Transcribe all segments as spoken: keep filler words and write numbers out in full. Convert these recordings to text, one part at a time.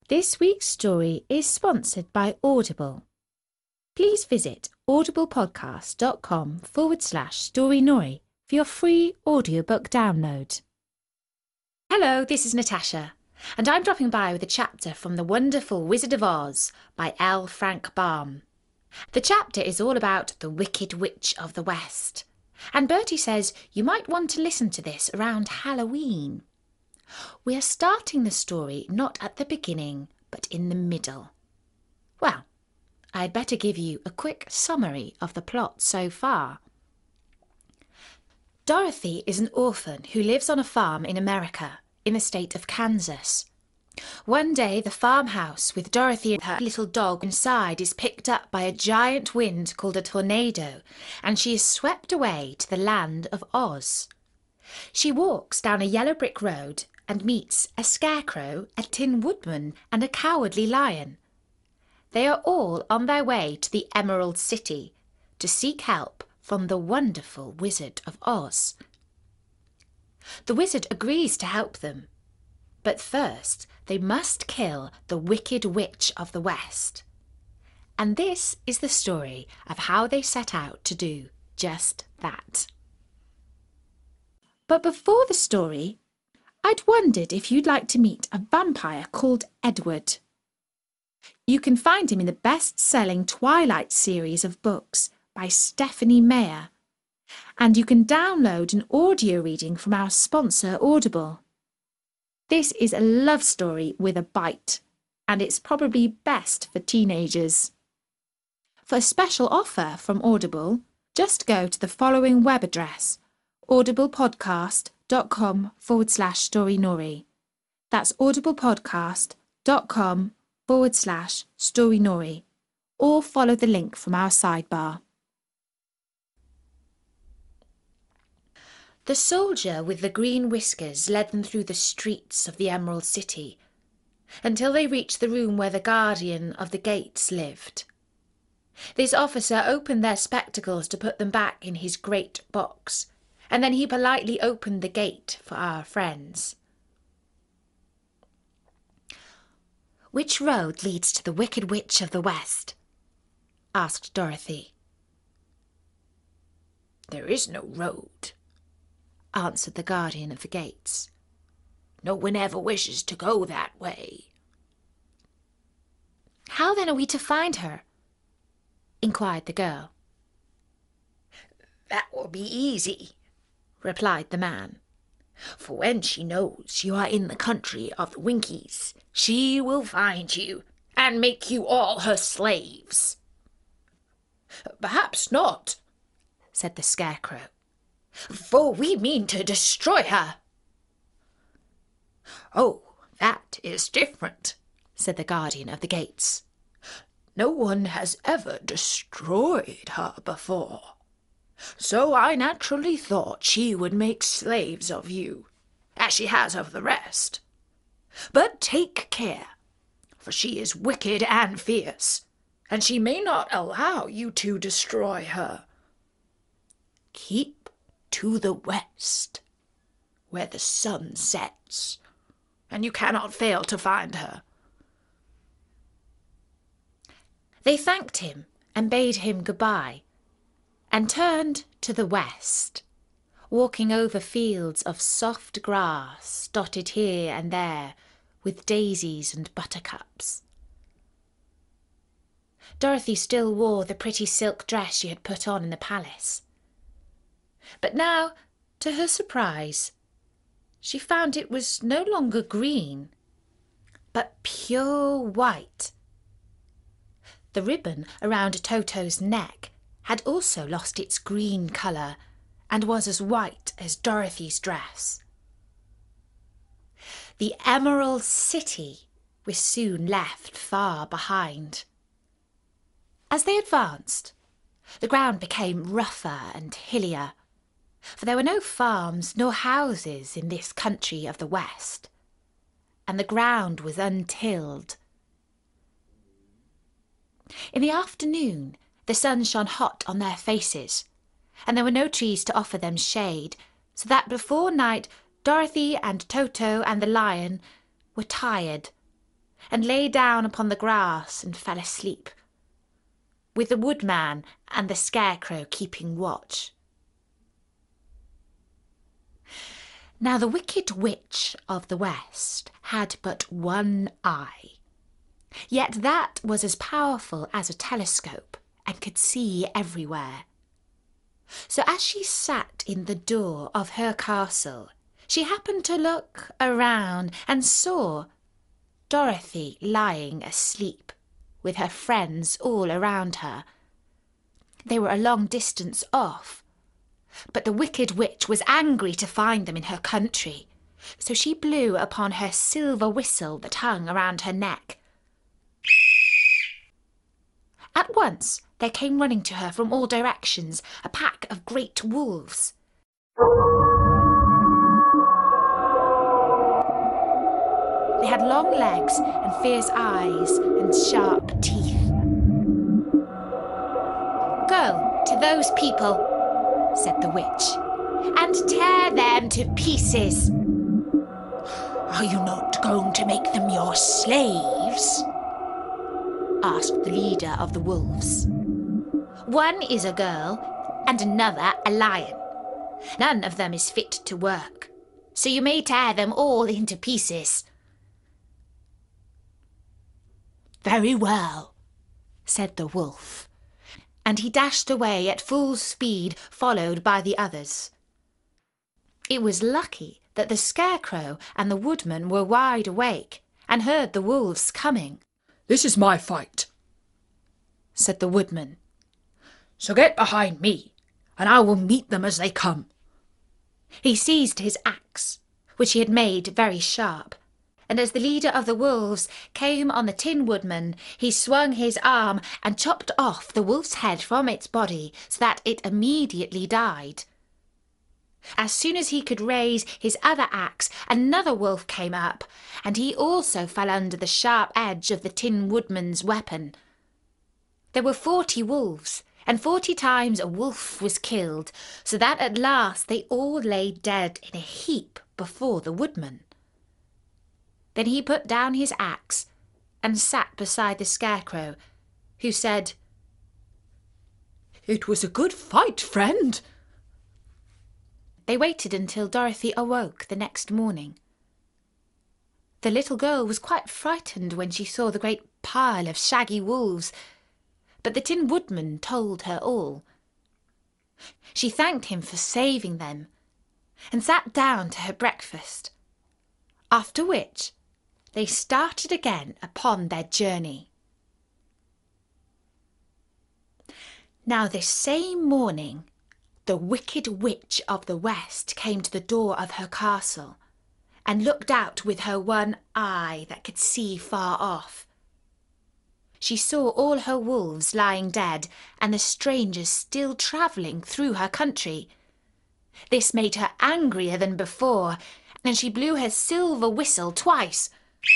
This week's story is sponsored by Audible. Please visit audiblepodcast.com forward slash storynori for your free audiobook download. Hello, this is Natasha, and I'm dropping by with a chapter from The Wonderful Wizard of Oz by L. Frank Baum. The chapter is all about the Wicked Witch of the West, and Bertie says you might want to listen to this around Halloween. We are starting the story not at the beginning, but in the middle. Well, I'd better give you a quick summary of the plot so far. Dorothy is an orphan who lives on a farm in America, in the state of Kansas. One day, the farmhouse with Dorothy and her little dog inside is picked up by a giant wind called a tornado, and she is swept away to the land of Oz. She walks down a yellow brick road and meets a scarecrow, a tin woodman, and a cowardly lion. They are all on their way to the Emerald City to seek help from the wonderful Wizard of Oz. The wizard agrees to help them, but first they must kill the Wicked Witch of the West. And this is the story of how they set out to do just that. But before the story, I'd wondered if you'd like to meet a vampire called Edward. You can find him in the best-selling Twilight series of books by Stephanie Meyer, and you can download an audio reading from our sponsor Audible. This is a love story with a bite, and it's probably best for teenagers. For a special offer from Audible, just go to the following web address, audiblepodcast.com forward slash storynori. That's audiblepodcast.com forward slash storynori, or follow the link from our sidebar. The soldier with the green whiskers led them through the streets of the Emerald City until they reached the room where the guardian of the gates lived. This officer opened their spectacles to put them back in his great box, and then he politely opened the gate for our friends. "Which road leads to the Wicked Witch of the West?" asked Dorothy. "There is no road," answered the guardian of the gates. "No one ever wishes to go that way." "How then are we to find her?" inquired the girl. "That will be easy," replied the man. "For when she knows you are in the country of the Winkies, she will find you and make you all her slaves." "Perhaps not," said the Scarecrow, "for we mean to destroy her." "Oh, that is different," said the guardian of the gates. "No one has ever destroyed her before. So I naturally thought she would make slaves of you, as she has of the rest. But take care, for she is wicked and fierce, and she may not allow you to destroy her. Keep to the west, where the sun sets, and you cannot fail to find her." They thanked him and bade him goodbye, and turned to the west, walking over fields of soft grass dotted here and there with daisies and buttercups. Dorothy still wore the pretty silk dress she had put on in the palace. But now, to her surprise, she found it was no longer green, but pure white. The ribbon around Toto's neck had also lost its green colour and was as white as Dorothy's dress. The Emerald City was soon left far behind. As they advanced, the ground became rougher and hillier, for there were no farms nor houses in this country of the West, and the ground was untilled. In the afternoon, the sun shone hot on their faces, and there were no trees to offer them shade, so that before night Dorothy and Toto and the lion were tired, and lay down upon the grass and fell asleep, with the woodman and the scarecrow keeping watch. Now the wicked witch of the West had but one eye, yet that was as powerful as a telescope and could see everywhere. So as she sat in the door of her castle, she happened to look around and saw Dorothy lying asleep, with her friends all around her. They were a long distance off, but the wicked witch was angry to find them in her country, so she blew upon her silver whistle that hung around her neck. At once there came running to her from all directions a pack of great wolves. They had long legs and fierce eyes and sharp teeth. "Go to those people," said the witch, "and tear them to pieces." "Are you not going to make them your slaves?" asked the leader of the wolves. "One is a girl and another a lion. None of them is fit to work, so you may tear them all into pieces." "Very well," said the wolf, and he dashed away at full speed, followed by the others. It was lucky that the scarecrow and the woodman were wide awake and heard the wolves coming. "This is my fight," said the woodman. "So get behind me, and I will meet them as they come." He seized his axe, which he had made very sharp, and as the leader of the wolves came on the Tin Woodman, he swung his arm and chopped off the wolf's head from its body, so that it immediately died. As soon as he could raise his other axe, another wolf came up, and he also fell under the sharp edge of the Tin Woodman's weapon. There were forty wolves, and forty times a wolf was killed, so that at last they all lay dead in a heap before the woodman. Then he put down his axe and sat beside the scarecrow, who said, "It was a good fight, friend." They waited until Dorothy awoke the next morning. The little girl was quite frightened when she saw the great pile of shaggy wolves, but the Tin Woodman told her all. She thanked him for saving them and sat down to her breakfast, after which they started again upon their journey. Now this same morning the wicked witch of the West came to the door of her castle and looked out with her one eye that could see far off. She saw all her wolves lying dead and the strangers still travelling through her country. This made her angrier than before, and she blew her silver whistle twice.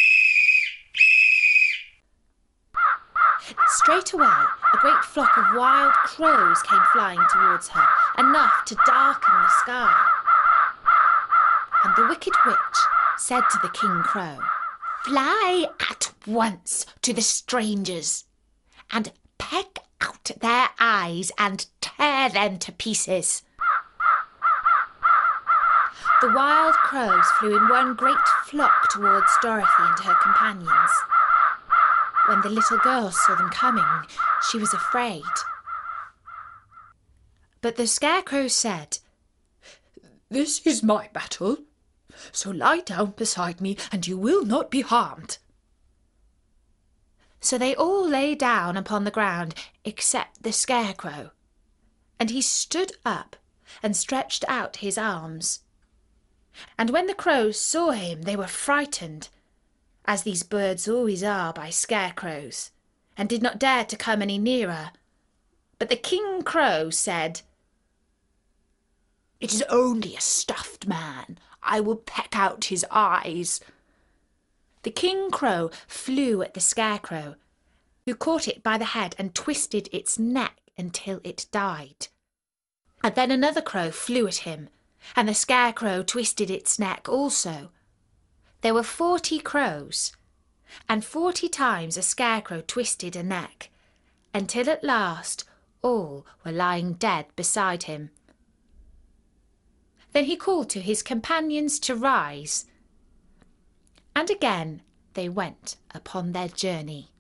Straight away, a great flock of wild crows came flying towards her, enough to darken the sky. And the wicked witch said to the King Crow, "Fly at once to the strangers, and peck out their eyes and tear them to pieces." The wild crows flew in one great flock towards Dorothy and her companions. When the little girl saw them coming, she was afraid. But the scarecrow said, "This is my battle, so lie down beside me and you will not be harmed." So they all lay down upon the ground except the scarecrow, and he stood up and stretched out his arms. And when the crows saw him, they were frightened, as these birds always are by scarecrows, and did not dare to come any nearer. But the King Crow said, "It is only a stuffed man. I will peck out his eyes." The King Crow flew at the scarecrow, who caught it by the head and twisted its neck until it died. And then another crow flew at him, and the scarecrow twisted its neck also. There were forty crows, and forty times a scarecrow twisted a neck, until at last all were lying dead beside him. Then he called to his companions to rise, and again they went upon their journey.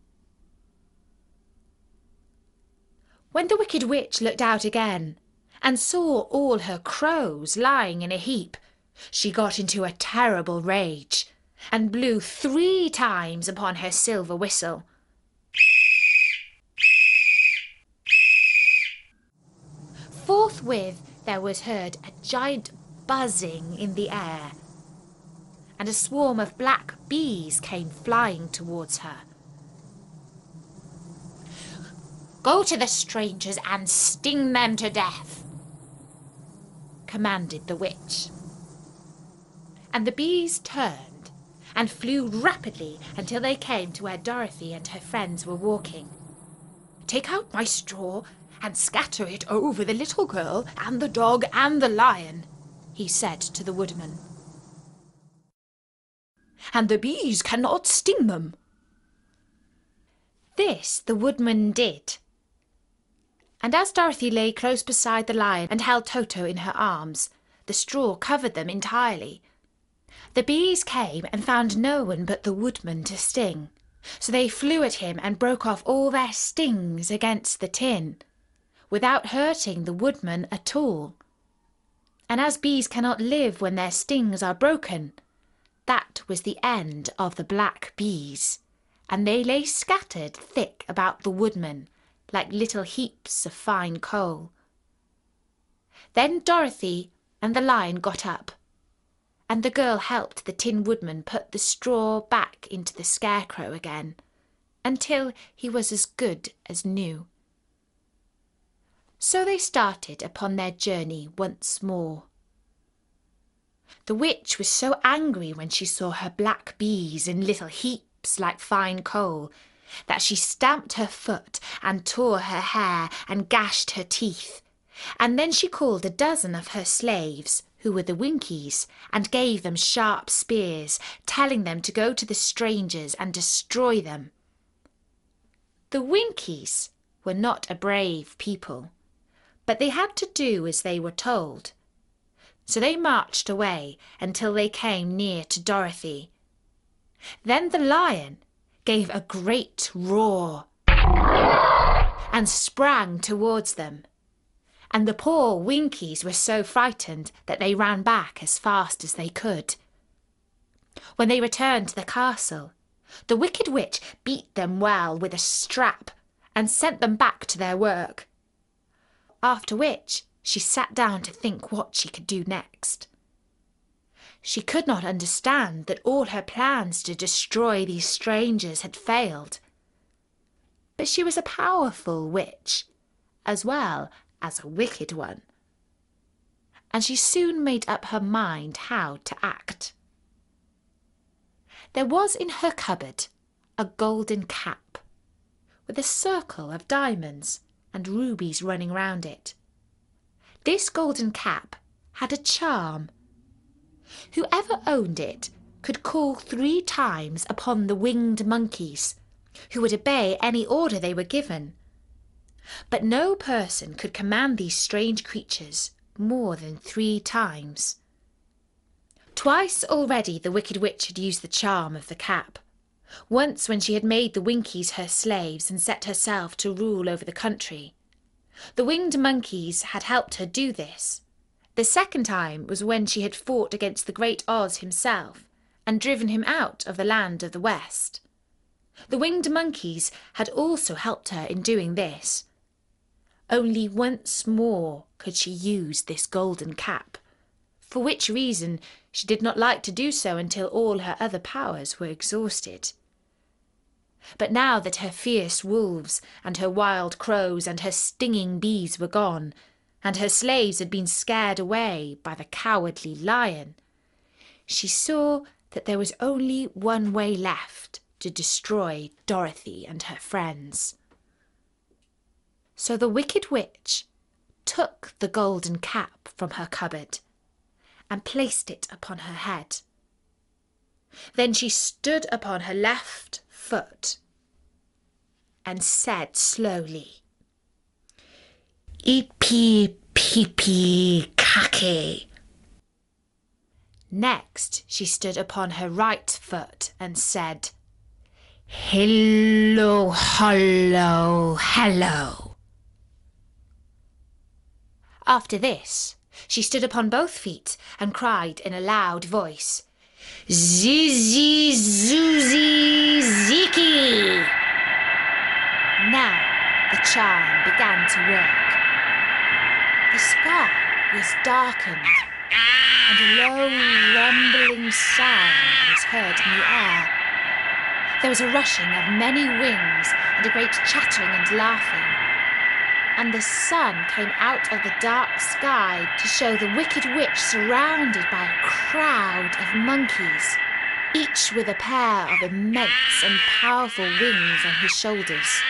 When the Wicked Witch looked out again and saw all her crows lying in a heap, she got into a terrible rage and blew three times upon her silver whistle. Forthwith there was heard a giant buzzing in the air, and a swarm of black bees came flying towards her. "Go to the strangers and sting them to death," commanded the witch. And the bees turned and flew rapidly until they came to where Dorothy and her friends were walking. "Take out my straw and scatter it over the little girl and the dog and the lion," he said to the woodman. "And the bees cannot sting them." This the woodman did. And as Dorothy lay close beside the lion and held Toto in her arms, the straw covered them entirely. The bees came and found no one but the woodman to sting, so they flew at him and broke off all their stings against the tin, without hurting the woodman at all. And as bees cannot live when their stings are broken, that was the end of the black bees, and they lay scattered thick about the woodman, like little heaps of fine coal. Then Dorothy and the lion got up, and the girl helped the Tin Woodman put the straw back into the scarecrow again, until he was as good as new. So they started upon their journey once more. The witch was so angry when she saw her black bees in little heaps like fine coal, that she stamped her foot and tore her hair and gashed her teeth. And then she called a dozen of her slaves, who were the Winkies, and gave them sharp spears, telling them to go to the strangers and destroy them. The Winkies were not a brave people, but they had to do as they were told. So they marched away until they came near to Dorothy. Then the lion gave a great roar and sprang towards them, and the poor Winkies were so frightened that they ran back as fast as they could. When they returned to the castle, the Wicked Witch beat them well with a strap and sent them back to their work, after which she sat down to think what she could do next. She could not understand that all her plans to destroy these strangers had failed. But she was a powerful witch, as well as a wicked one, and she soon made up her mind how to act. There was in her cupboard a golden cap, with a circle of diamonds and rubies running round it. This golden cap had a charm. Whoever owned it could call three times upon the winged monkeys, who would obey any order they were given. But no person could command these strange creatures more than three times. Twice already the Wicked Witch had used the charm of the cap. Once when she had made the Winkies her slaves and set herself to rule over the country. The winged monkeys had helped her do this. The second time was when she had fought against the great Oz himself and driven him out of the land of the West. The winged monkeys had also helped her in doing this. Only once more could she use this golden cap, for which reason she did not like to do so until all her other powers were exhausted. But now that her fierce wolves and her wild crows and her stinging bees were gone, and her slaves had been scared away by the cowardly lion, she saw that there was only one way left to destroy Dorothy and her friends. So the Wicked Witch took the golden cap from her cupboard and placed it upon her head. Then she stood upon her left foot and said slowly, "Ipi-pipi-kake." Next she stood upon her right foot and said, "Hello, hello, hello." After this, she stood upon both feet and cried in a loud voice, "Zizi, Zuzi, Ziki." Now the charm began to work. The sky was darkened, and a low rumbling sound was heard in the air. There was a rushing of many wings and a great chattering and laughing. And the sun came out of the dark sky to show the wicked witch surrounded by a crowd of monkeys, each with a pair of immense and powerful wings on his shoulders.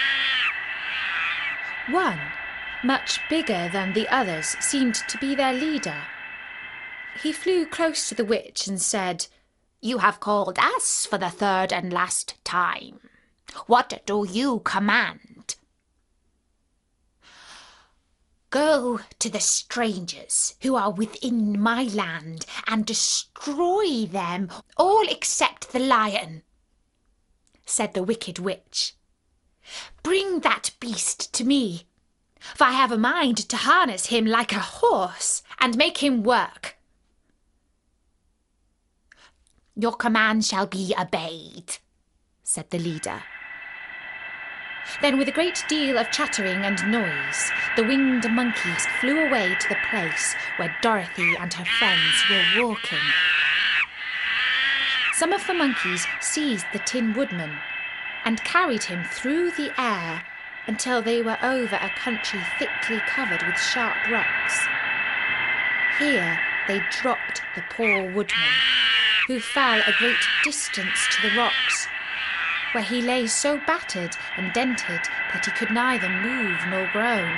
One, much bigger than the others, seemed to be their leader. He flew close to the witch and said, "You have called us for the third and last time. What do you command?" "Go to the strangers who are within my land and destroy them, all except the lion," said the wicked witch. "Bring that beast to me, for I have a mind to harness him like a horse and make him work." "Your command shall be obeyed," said the leader. Then, with a great deal of chattering and noise, the winged monkeys flew away to the place where Dorothy and her friends were walking. Some of the monkeys seized the Tin Woodman and carried him through the air until they were over a country thickly covered with sharp rocks. Here they dropped the poor woodman, who fell a great distance to the rocks, where he lay so battered and dented that he could neither move nor groan.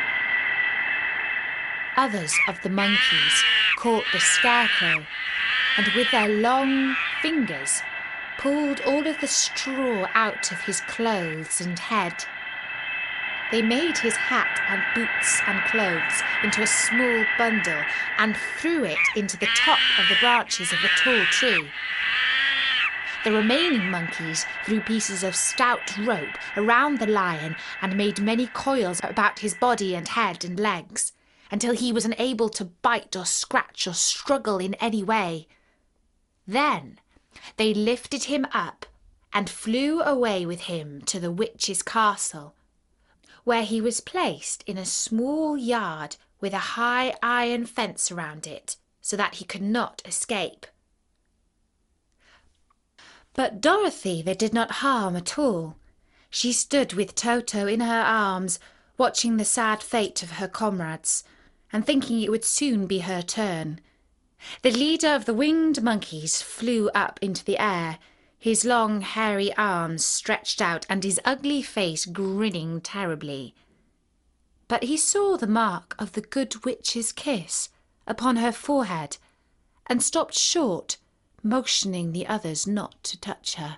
Others of the monkeys caught the Scarecrow, and with their long fingers pulled all of the straw out of his clothes and head. They made his hat and boots and clothes into a small bundle and threw it into the top of the branches of a tall tree. The remaining monkeys threw pieces of stout rope around the lion and made many coils about his body and head and legs, until he was unable to bite or scratch or struggle in any way. Then they lifted him up and flew away with him to the witch's castle, where he was placed in a small yard with a high iron fence around it, so that he could not escape. But Dorothy they did not harm at all. She stood with Toto in her arms, watching the sad fate of her comrades, and thinking it would soon be her turn. The leader of the winged monkeys flew up into the air, his long hairy arms stretched out and his ugly face grinning terribly. But he saw the mark of the good witch's kiss upon her forehead, and stopped short, motioning the others not to touch her.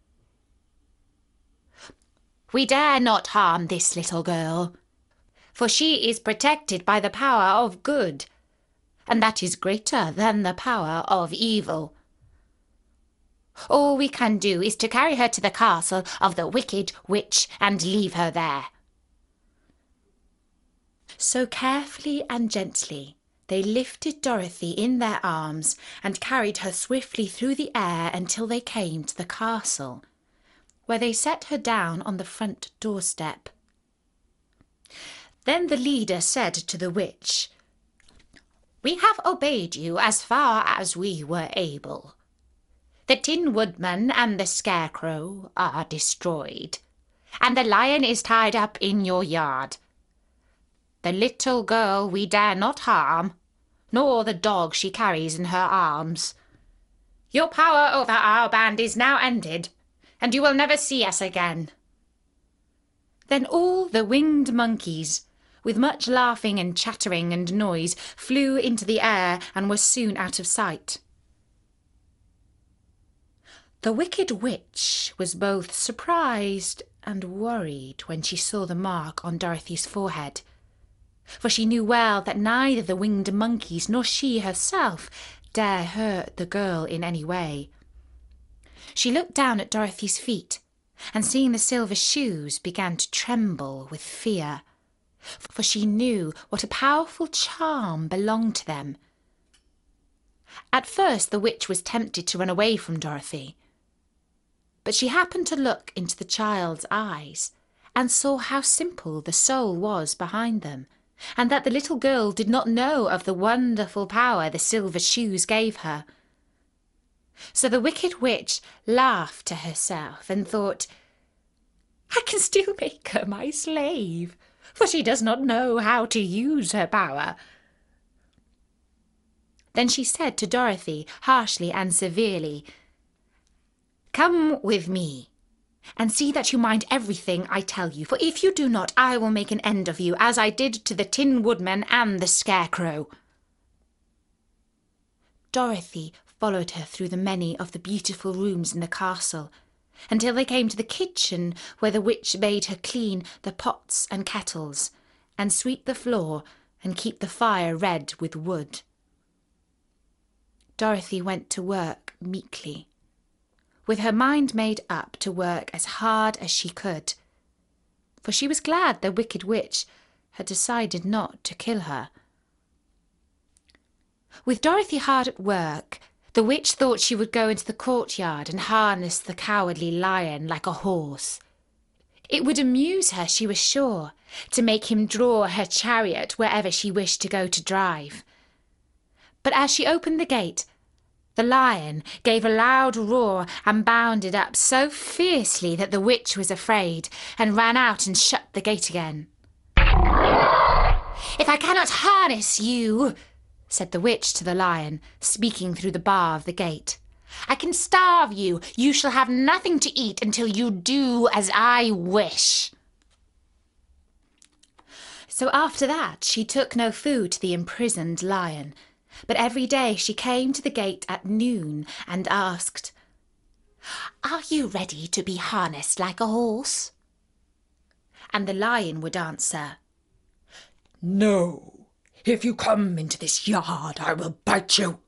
"We dare not harm this little girl, for she is protected by the power of good, and that is greater than the power of evil. All we can do is to carry her to the castle of the wicked witch and leave her there." So carefully and gently they lifted Dorothy in their arms and carried her swiftly through the air until they came to the castle, where they set her down on the front doorstep. Then the leader said to the witch, "We have obeyed you as far as we were able. The Tin Woodman and the Scarecrow are destroyed, and the lion is tied up in your yard. The little girl we dare not harm, nor the dog she carries in her arms. Your power over our band is now ended, and you will never see us again." Then all the winged monkeys, with much laughing and chattering and noise, flew into the air and were soon out of sight. The Wicked Witch was both surprised and worried when she saw the mark on Dorothy's forehead, for she knew well that neither the winged monkeys nor she herself dare hurt the girl in any way. She looked down at Dorothy's feet, and seeing the silver shoes began to tremble with fear, for she knew what a powerful charm belonged to them. At first the witch was tempted to run away from Dorothy, but she happened to look into the child's eyes and saw how simple the soul was behind them, and that the little girl did not know of the wonderful power the silver shoes gave her. So the Wicked Witch laughed to herself and thought, "I can still make her my slave, for she does not know how to use her power." Then she said to Dorothy, harshly and severely, "Come with me, and see that you mind everything I tell you, for if you do not, I will make an end of you, as I did to the Tin Woodman and the Scarecrow." Dorothy followed her through the many of the beautiful rooms in the castle, until they came to the kitchen, where the witch bade her clean the pots and kettles, and sweep the floor, and keep the fire red with wood. Dorothy went to work meekly, with her mind made up to work as hard as she could, for she was glad the Wicked Witch had decided not to kill her. With Dorothy hard at work, the witch thought she would go into the courtyard and harness the Cowardly Lion like a horse. It would amuse her, she was sure, to make him draw her chariot wherever she wished to go to drive. But as she opened the gate, the lion gave a loud roar and bounded up so fiercely that the witch was afraid, and ran out and shut the gate again. "If I cannot harness you," said the witch to the lion, speaking through the bar of the gate, "I can starve you. You shall have nothing to eat until you do as I wish." So after that she took no food to the imprisoned lion, but every day she came to the gate at noon and asked, "Are you ready to be harnessed like a horse?" And the lion would answer, "No. If you come into this yard, I will bite you."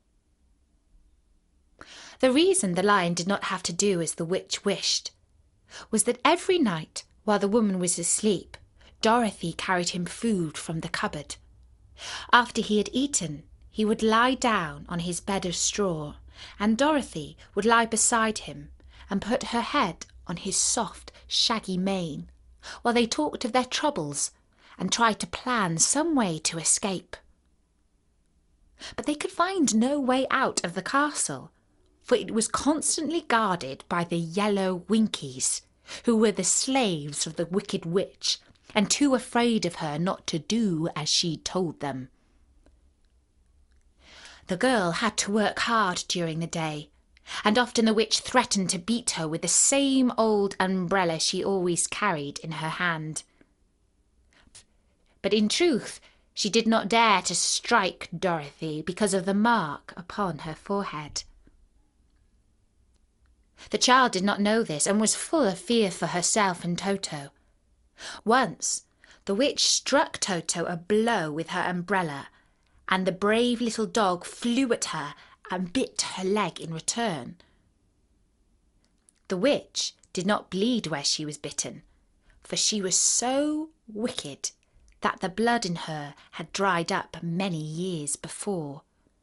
The reason the lion did not have to do as the witch wished was that every night, while the woman was asleep, Dorothy carried him food from the cupboard. After he had eaten, he would lie down on his bed of straw, and Dorothy would lie beside him and put her head on his soft, shaggy mane, while they talked of their troubles and tried to plan some way to escape. But they could find no way out of the castle, for it was constantly guarded by the yellow Winkies, who were the slaves of the Wicked Witch, and too afraid of her not to do as she told them. The girl had to work hard during the day, and often the witch threatened to beat her with the same old umbrella she always carried in her hand. But in truth, she did not dare to strike Dorothy because of the mark upon her forehead. The child did not know this and was full of fear for herself and Toto. Once, the witch struck Toto a blow with her umbrella, and the brave little dog flew at her and bit her leg in return. The witch did not bleed where she was bitten, for she was so wicked that the blood in her had dried up many years before.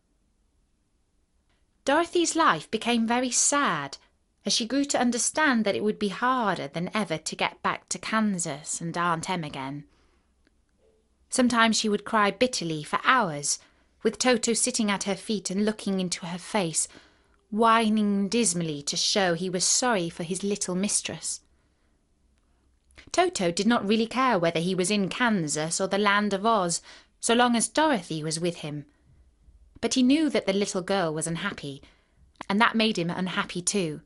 Dorothy's life became very sad as she grew to understand that it would be harder than ever to get back to Kansas and Aunt Em again. Sometimes she would cry bitterly for hours, with Toto sitting at her feet and looking into her face, whining dismally to show he was sorry for his little mistress. Toto did not really care whether he was in Kansas or the Land of Oz, so long as Dorothy was with him. But he knew that the little girl was unhappy, and that made him unhappy too.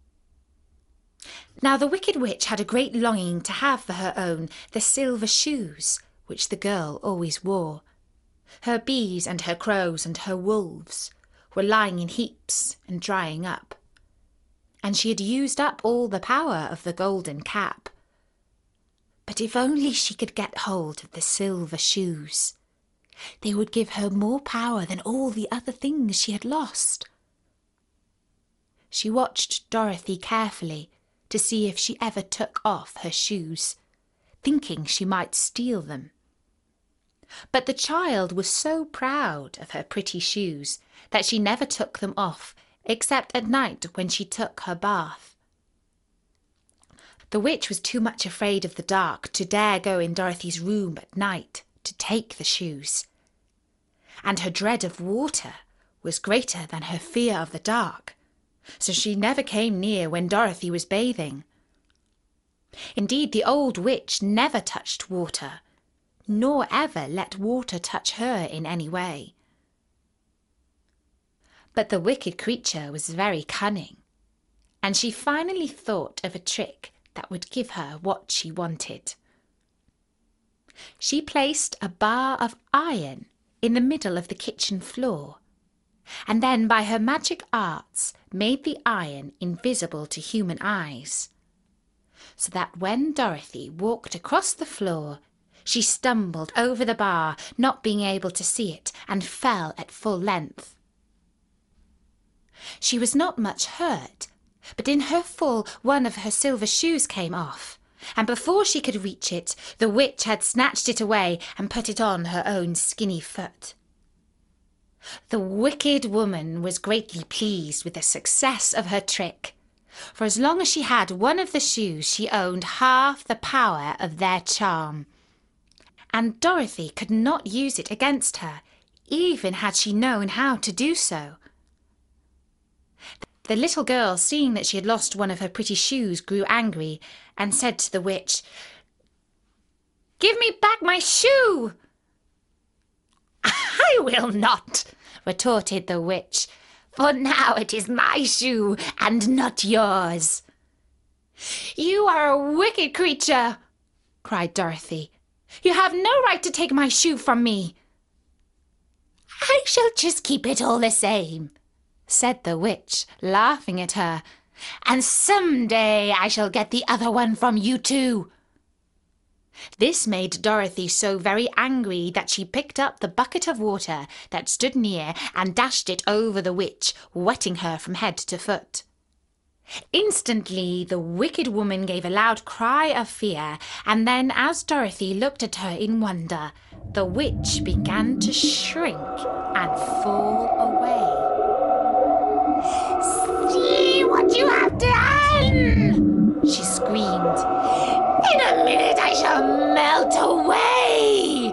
Now the Wicked Witch had a great longing to have for her own the silver shoes which the girl always wore. Her bees and her crows and her wolves were lying in heaps and drying up. and she had used up all the power of the golden cap. But if only she could get hold of the silver shoes, they would give her more power than all the other things she had lost. She watched Dorothy carefully to see if she ever took off her shoes, thinking she might steal them. But the child was so proud of her pretty shoes that she never took them off, except at night when she took her bath. The witch was too much afraid of the dark to dare go in Dorothy's room at night to take the shoes, and her dread of water was greater than her fear of the dark, so she never came near when Dorothy was bathing. Indeed, the old witch never touched water, nor ever let water touch her in any way. But the wicked creature was very cunning, and she finally thought of a trick that would give her what she wanted. She placed a bar of iron in the middle of the kitchen floor, and then by her magic arts made the iron invisible to human eyes, so that when Dorothy walked across the floor, she stumbled over the bar, not being able to see it, and fell at full length. She was not much hurt, but in her fall one of her silver shoes came off, and before she could reach it, the witch had snatched it away and put it on her own skinny foot. The wicked woman was greatly pleased with the success of her trick, for as long as she had one of the shoes, she owned half the power of their charm, and Dorothy could not use it against her, even had she known how to do so. The little girl, seeing that she had lost one of her pretty shoes, grew angry and said to the witch, "Give me back my shoe!" "I will not," retorted the witch, "for now it is my shoe and not yours." "You are a wicked creature," cried Dorothy. "You have no right to take my shoe from me." "I shall just keep it all the same," said the witch, laughing at her, "and some day I shall get the other one from you too." This made Dorothy so very angry that she picked up the bucket of water that stood near and dashed it over the witch, wetting her from head to foot. Instantly the wicked woman gave a loud cry of fear, and then as Dorothy looked at her in wonder, the witch began to shrink and fall away. "See what you have done!" she screamed. "In a minute I shall melt away!"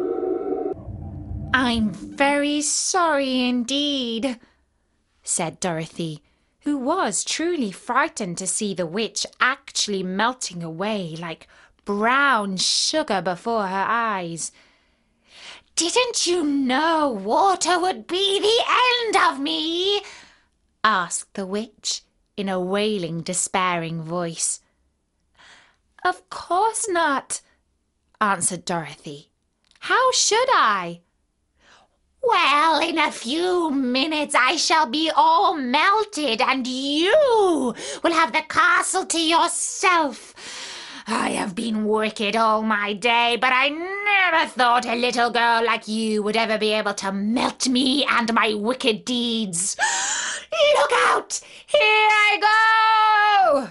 "I'm very sorry indeed," said Dorothy, who was truly frightened to see the witch actually melting away like brown sugar before her eyes. "Didn't you know water would be the end of me?" asked the witch in a wailing, despairing voice. "Of course not," answered Dorothy. "How should I?" "Well, in a few minutes I shall be all melted, and you will have the castle to yourself. I have been wicked all my day, but I never thought a little girl like you would ever be able to melt me and my wicked deeds. Look out! Here I go!"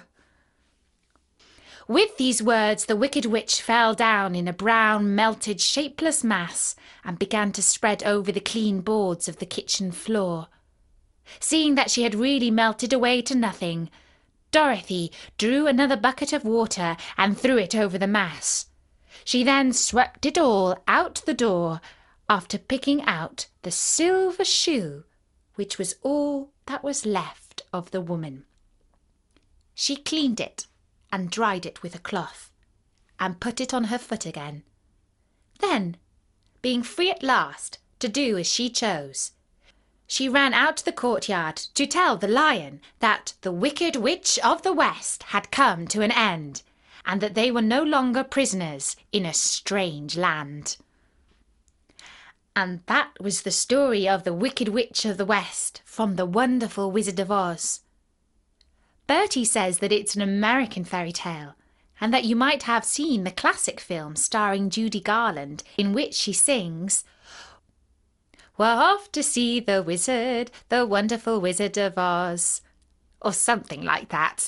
With these words, the wicked witch fell down in a brown, melted, shapeless mass and began to spread over the clean boards of the kitchen floor. Seeing that she had really melted away to nothing, Dorothy drew another bucket of water and threw it over the mass. She then swept it all out the door, after picking out the silver shoe, which was all that was left of the woman. She cleaned it and dried it with a cloth, and put it on her foot again. Then, being free at last to do as she chose, she ran out to the courtyard to tell the lion that the Wicked Witch of the West had come to an end, and that they were no longer prisoners in a strange land. And that was the story of the Wicked Witch of the West from the Wonderful Wizard of Oz. Bertie says that it's an American fairy tale, and that you might have seen the classic film starring Judy Garland, in which she sings, "We're off to see the wizard, the wonderful Wizard of Oz," or something like that.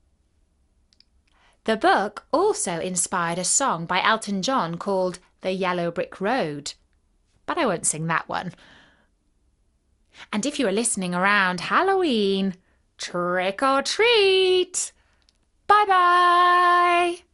The book also inspired a song by Elton John called The Yellow Brick Road, but I won't sing that one. And if you are listening around Halloween, trick or treat! Bye-bye!